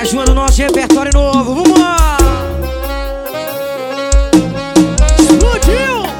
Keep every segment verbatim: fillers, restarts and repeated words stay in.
Mais uma do nosso repertório novo, vamos lá! Explodiu!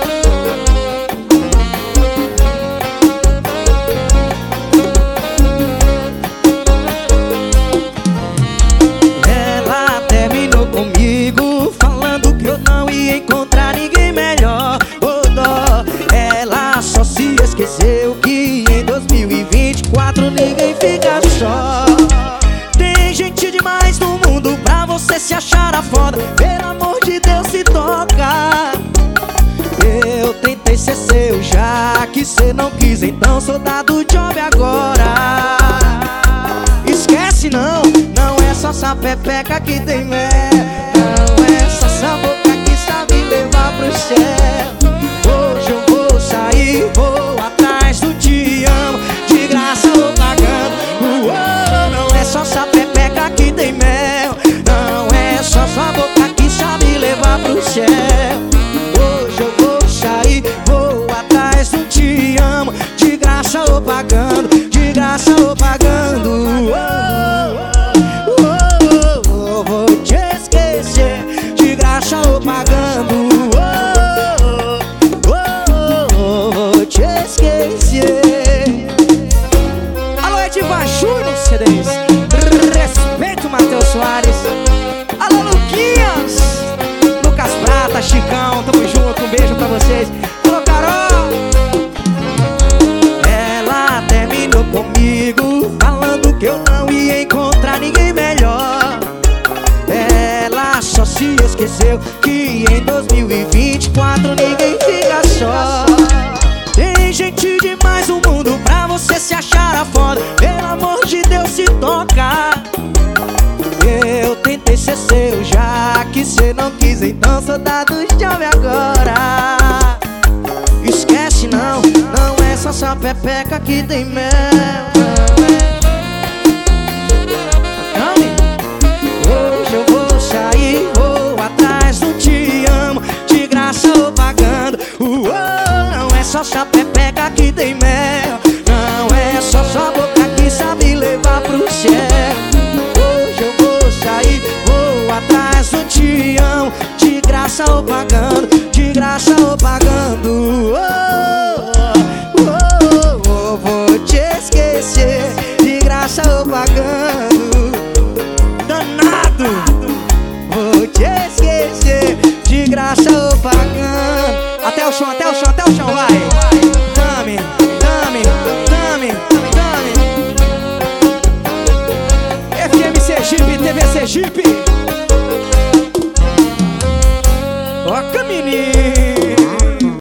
Ela terminou comigo, falando que eu não ia encontrar ninguém melhor. Oh, dó. Ela só se esqueceu que em dois mil e vinte e quatro ninguém fica só. Tem gente demais no mundo pra você se achar a foda. Pelo amor de Deus, se toca. Eu tentei ser seu, já que cê não quis, então sou dado job agora. Esquece não, não é só essa pepeca que tem mel. Não é só essa boca que sabe levar pro céu. Hoje eu vou sair, vou atrás do te amo, de graça ou pagando. Uou, não é só essa pepeca que tem mel. Não é só sua boca que sabe levar pro céu. Hoje eu vou sair, vou atrás do te amo, de graça ou pagando, de graça ou pagando. Uou, uou, uou, vou te esquecer, de graça ou pagando. Te esquecer. Alô, Edivar Júnior C Ds, respeito Matheus Soares. Alô, Luquinhas, Lucas Prata, Chicão, tamo junto, um beijo pra vocês. Alô, Carol. Ela terminou comigo, falando que eu não ia encontrar ninguém melhor. Ela só se esqueceu que em dois mil e vinte e quatro ninguém fica só. Tem gente demais no mundo pra você se achar a foda. Pelo amor de Deus, se toca. Eu tentei ser seu, já que cê não quis, então sou dado job agora. Esquece não, não é só essa pepeca que tem mel. Hoje eu vou sair, vou atrás do te amo, de graça ou pagando. Uou, não é só essa pepeca que tem mel. Não é só sua boca que sabe levar pro céu. Hoje eu vou sair, vou atrás do te amo, de graça ou pagando, de graça ou pagando. Oh, oh, oh, vou te esquecer, de graça ou pagando. Danado, vou te esquecer, de graça ou pagando. Até o chão, até o chão, até o chão, vai. Dame, dame, dame, dame. F M Sergipe, T V Sergipe. Toca, menino.